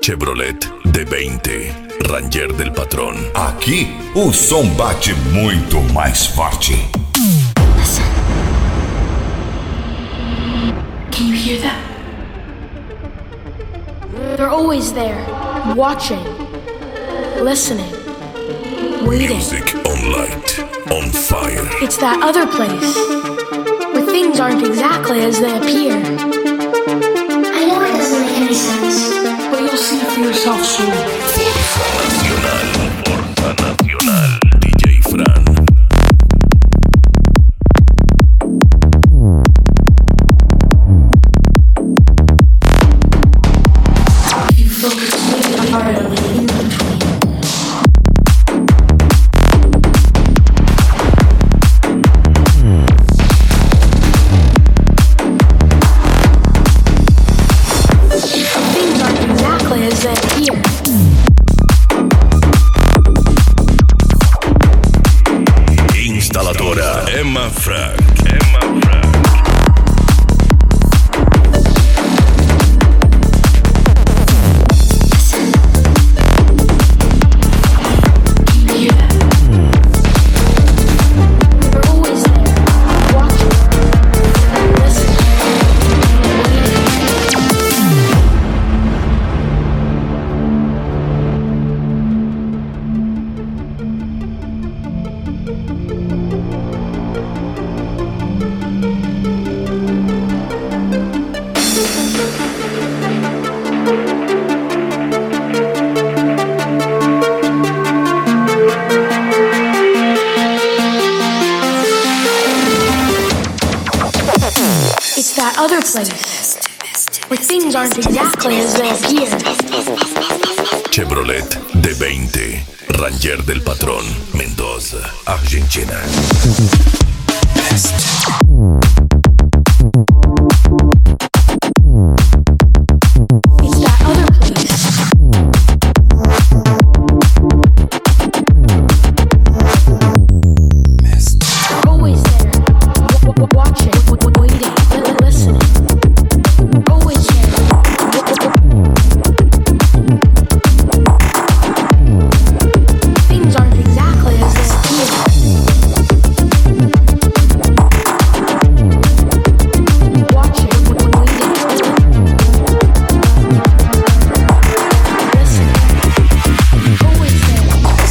Chevrolet D20, Ranger del patrão. Aqui, o som bate muito mais forte. Listen. Can you hear that? They're always there, watching, listening, waiting. Music on light, on fire. It's that other place, where things aren't exactly as they appear. I know it doesn't make any sense, but you'll see for yourself soon. Forza Nacional, DJ Fran. You focus really hard on the in-between. Things aren't exactly as they appear. Instaladora Emma Frank. It's that other place, where things aren't exactly as they appear. Chevrolet D20, Ranger del patrón. Mendoza, Argentina. It's that other place. They're always there, watching, waiting, listening. Always there. Things aren't exactly as they appear. Watching, waiting, listening. Always there.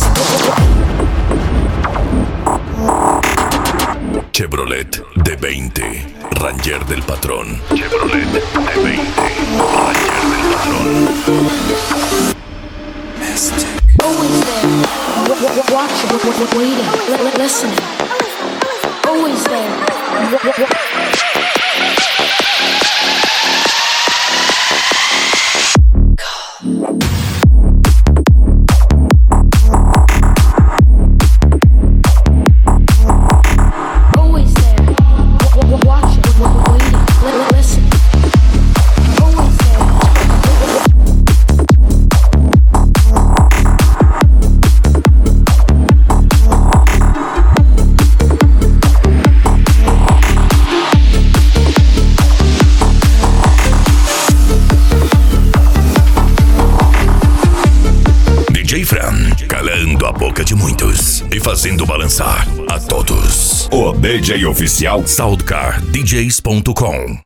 Chevrolet D20, Ranger del patrón. Chevrolet D20, Ranger del patrón. Always there, watching, waiting, listening. Always there. Always there, watching, waiting, listening. Always there. DJ Fran, calando a boca de muitos e fazendo balançar a todos. O DJ oficial SoundCardDJs.com